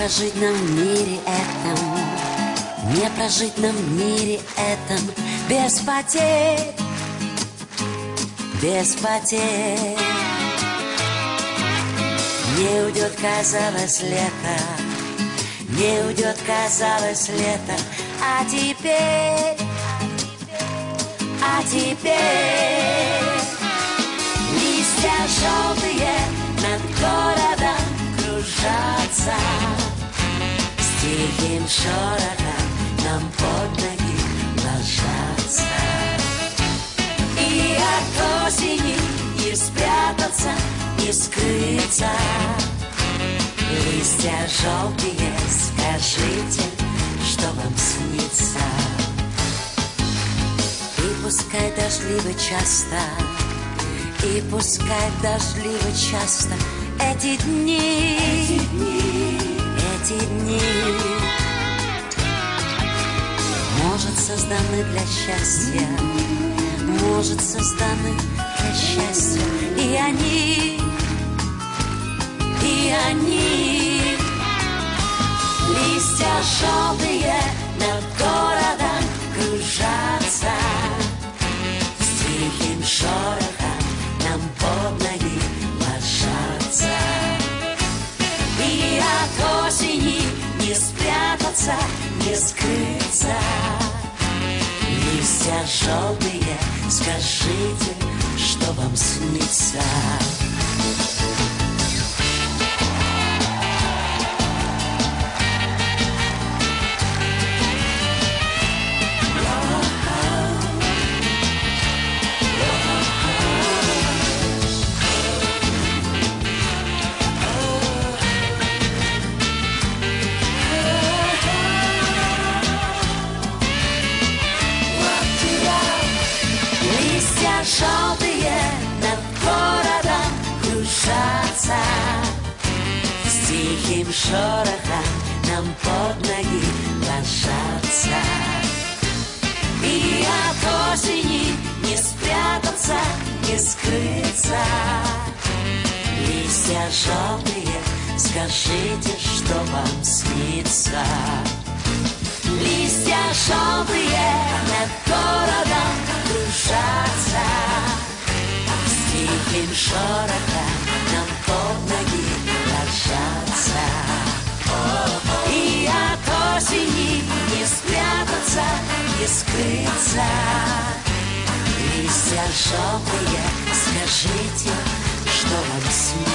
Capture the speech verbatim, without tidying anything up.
прожить нам в мире этом, не прожить нам в мире этом без потерь, без потерь. Не уйдет, казалось, лето, не уйдет, казалось, лето, а теперь, а теперь листья желтые над городом кружатся, с тихим шорохом нам под ноги ложатся. И от осени не спрятаться, не скрыться. Листья желтые, скажите, что вам снится. И пускай дождливо часто, и пускай дождливо часто эти дни, эти дни, эти дни, может, созданы для счастья, может, созданы для счастья. И они, и они, листья желтые над городом кружатся, с тихим шорохом нам под ноги ложатся. И от осени не спрятаться, не скрыться. Листья желтые, скажите, что вам снится. Желтые над городом кружатся, с тихим шорохом нам под ноги ложатся. И от осени не спрятаться, не скрыться. Листья желтые, скажите, что вам снится. Листья желтые над городом кружатся, с тихим шорохом нам под ноги ложатся. И от осени не спрятаться, не скрыться. Листья желтые, скажите, что вам снится.